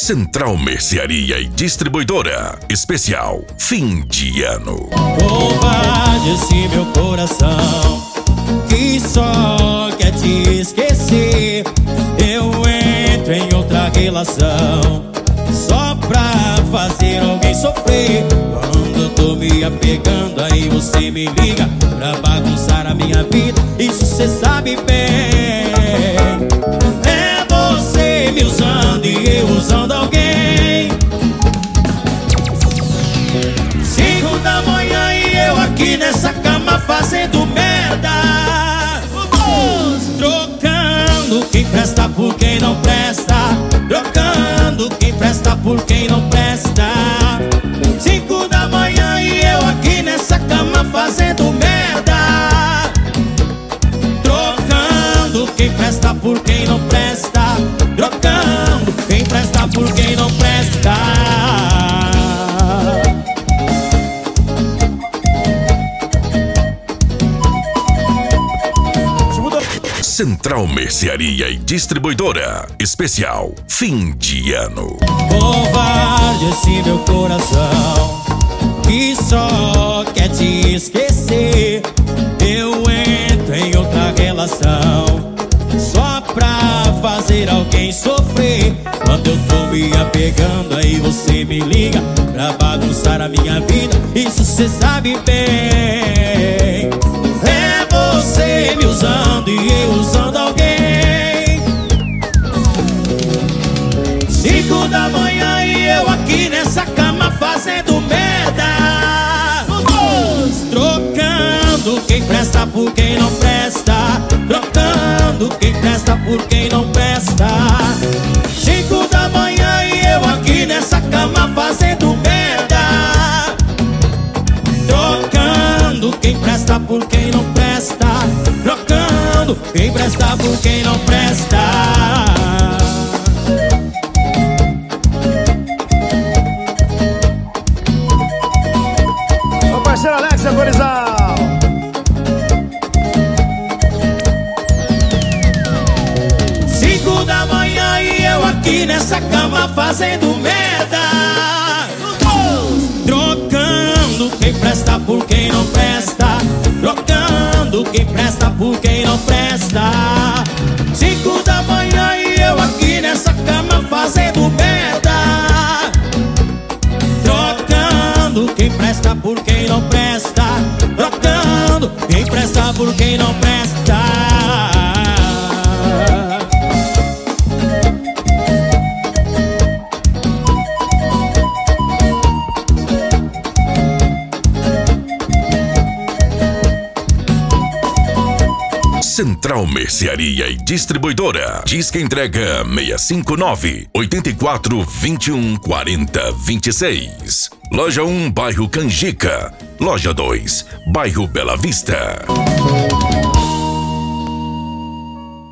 Central Mercearia e Distribuidora. Especial fim de ano. Covarde esse meu coração que só quer te esquecer. Eu entro em outra relação só pra fazer alguém sofrer. Quando eu tô me apegando, aí você me liga pra bagunçar a minha vida. Isso cê sabe bem. É você me usando e eu usando alguém. 5 da manhã e eu aqui nessa cama fazendo merda. Trocando quem presta por quem não presta. Trocando quem presta por quem não presta. 5 da manhã e eu aqui nessa cama fazendo merda. Trocando quem presta por quem não presta. Trocando quem presta por quem não presta. Central Mercearia e Distribuidora. Especial fim de ano. Covarde esse meu coração que só quer te esquecer. Eu entro em outra relação só pra fazer alguém sofrer. Quando eu tô me apegando, aí você me liga pra bagunçar a minha vida. Isso cê sabe bem. É você me usando e eu usando alguém. 5 da manhã e eu aqui nessa cama fazendo merda. Trocando quem presta por quem não presta. Trocando quem presta por quem não presta. 5 da manhã e eu aqui nessa cama fazendo merda. Trocando quem presta por quem não presta. Trocando quem presta por quem não presta. Meu parceiro Alex Agorizal. Aqui nessa cama fazendo merda. Trocando quem presta por quem não presta. Trocando quem presta por quem não presta. 5 da manhã e eu aqui nessa cama fazendo merda. Trocando quem presta por quem não presta. Trocando quem presta por quem não presta. Central Mercearia e Distribuidora. Disque entrega 659-8421-4026. Loja 1, bairro Canjica. Loja 2, bairro Bela Vista.